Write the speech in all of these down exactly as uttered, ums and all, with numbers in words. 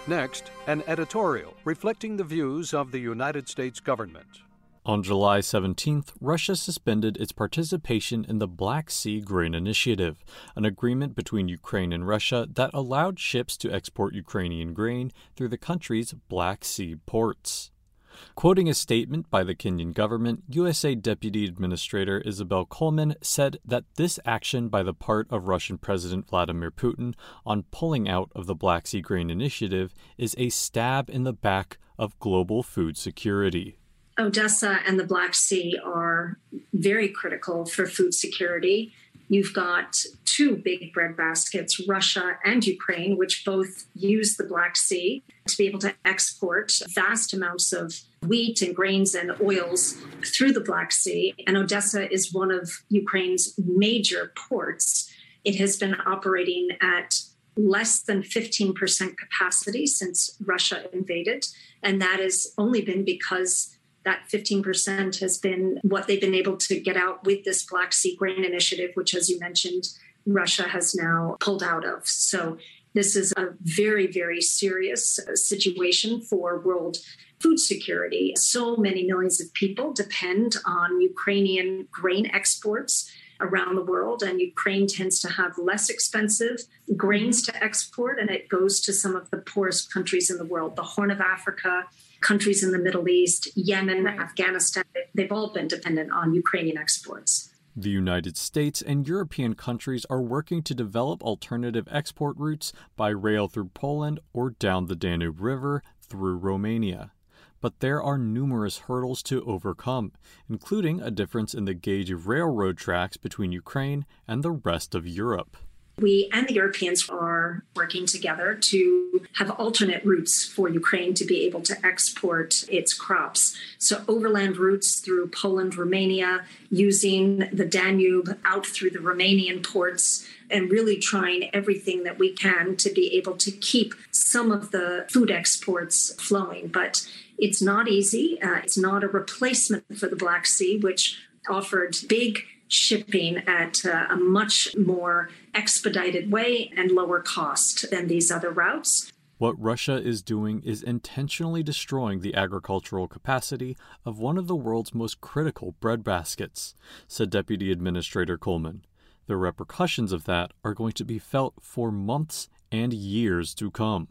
Next, an editorial reflecting the views of the United States government. On July seventeenth, Russia suspended its participation in the Black Sea Grain Initiative, an agreement between Ukraine and Russia that allowed ships to export Ukrainian grain through the country's Black Sea ports. Quoting a statement by the Kenyan government, U S A Deputy Administrator Isabel Coleman said that this action by the part of Russian President Vladimir Putin on pulling out of the Black Sea Grain Initiative is a stab in the back of global food security. Odessa and the Black Sea are very critical for food security. You've got two big bread baskets, Russia and Ukraine, which both use the Black Sea to be able to export vast amounts of wheat and grains and oils through the Black Sea. And Odessa is one of Ukraine's major ports. It has been operating at less than fifteen percent capacity since Russia invaded. And that has only been because that fifteen percent has been what they've been able to get out with this Black Sea Grain Initiative, which, as you mentioned, Russia has now pulled out of. So this is a very, very serious situation for world food security. So many millions of people depend on Ukrainian grain exports around the world, and Ukraine tends to have less expensive grains to export, and it goes to some of the poorest countries in the world, the Horn of Africa, countries in the Middle East, Yemen, right. Afghanistan. They've all been dependent on Ukrainian exports. The United States and European countries are working to develop alternative export routes by rail through Poland or down the Danube River through Romania. But there are numerous hurdles to overcome, including a difference in the gauge of railroad tracks between Ukraine and the rest of Europe. We and the Europeans are working together to have alternate routes for Ukraine to be able to export its crops. So overland routes through Poland, Romania, using the Danube out through the Romanian ports, and really trying everything that we can to be able to keep some of the food exports flowing. But it's not easy. Uh, it's not a replacement for the Black Sea, which offered big shipping at uh, a much more expedited way and lower cost than these other routes. What Russia is doing is intentionally destroying the agricultural capacity of one of the world's most critical breadbaskets, said Deputy Administrator Coleman. The repercussions of that are going to be felt for months and years to come.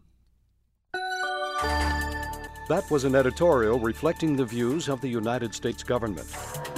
That was an editorial reflecting the views of the United States government.